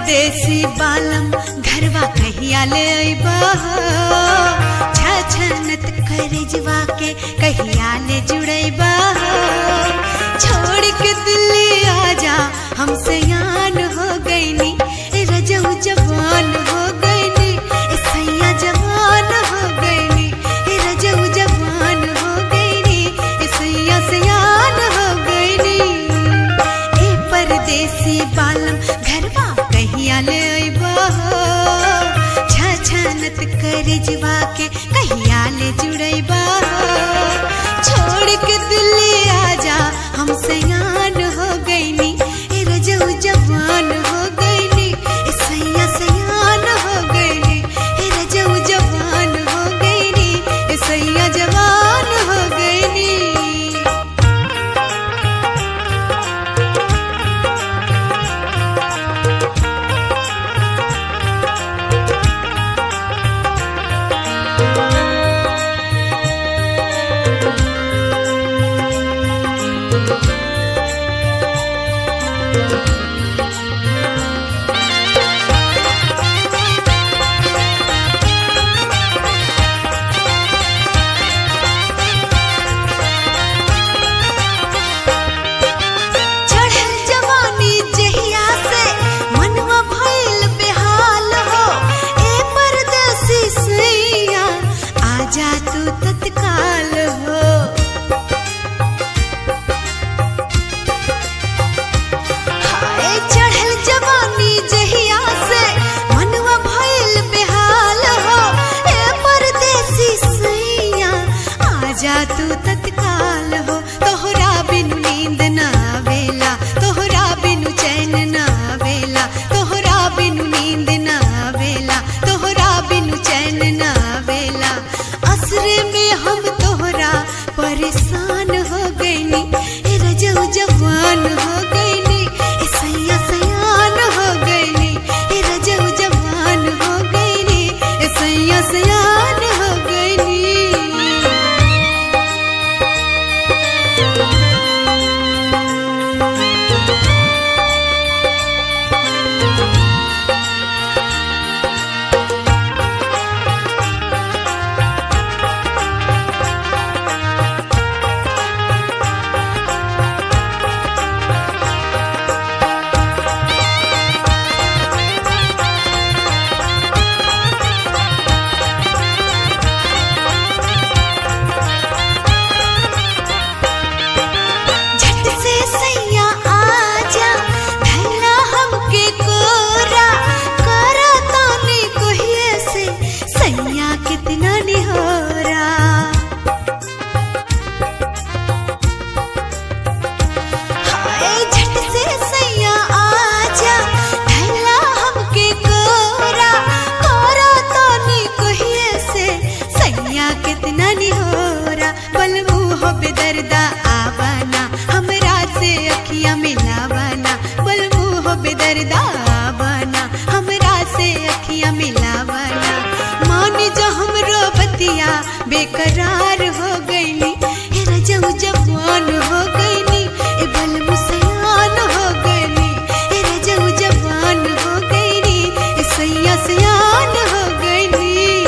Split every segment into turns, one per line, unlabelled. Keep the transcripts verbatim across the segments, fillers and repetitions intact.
परदेसी बालम घरवा कहिया ले अइबा हो, छछनत करजवा के कहिया ले जुड़ैबा हो। छोड़ के दिल्ली आजा हमसे यान हो गईनी, रजऊ जवान हो गईनी, सैया जवान हो गईनी, रजऊ जवान हो गईनी, सैया सयान हो गईनी। ए परदेसी बालम घरवा कहिया ले अइबा हो, छछनत करजवा के कहिया ले जुड़ैबा हो। छोड़ के दिल्ली आजा हमसे यान हो गईनी, रजऊ जवान हो गईनी, सैया सयान हो गईनी, रजऊ जवान हो गईनी, सैया जवान हो गईनी। जा तू तत्काल हो, तोहरा बिनु नींद ना आवेला, तोहरा बिनु चैन ना आवेला, तोहरा बिनु नींद ना आवेला, तोहरा बिनु चैन ना आवेला। असरे में हम तोहरा परेशान हो गईनी, रजऊ जवान हो गईनी, सैया सयान हो गईनी, रजऊ जवान हो गईनी, सैया सयान हो गईनी। बेदर्दा आवाना हमरा से अखियां मिलावाना, बलमुह बेदर्दा आवाना हमरा से अखियां मिलावाना। मान जा हमरो बतिया बेकरार हो गईनी, रजऊ जवान हो गईनी, बलमु सयान हो गईनी, रजऊ जवान हो गईनी, सैया सयान हो गईनी।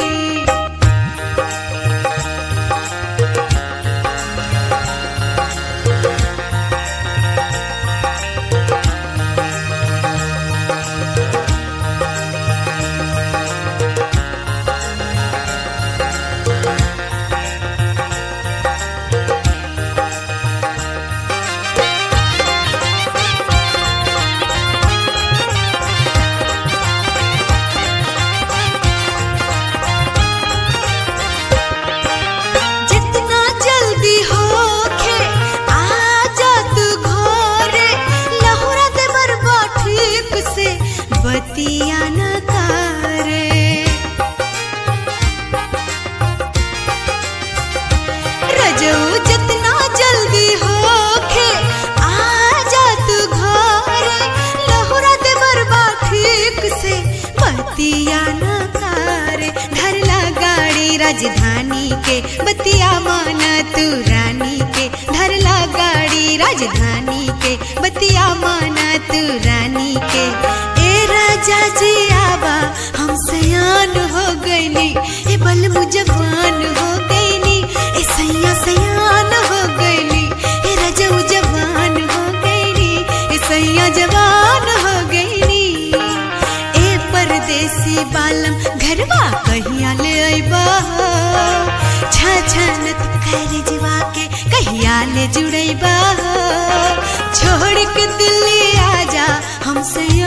बतिया न करे रजऊ जितना जल्दी होखे आजा तू घरे, लहुरा दे बरबा ठीक से बतिया न करे। धरला गाड़ी राजधानी के बतिया माना तू रानी के, धरला गाड़ी राजधानी के बतिया माना तू रानी के। ए राजा कैरेजवा के कहिया ले जुड़ैबा हो, छोड़ के दिल्ली आजा हमसे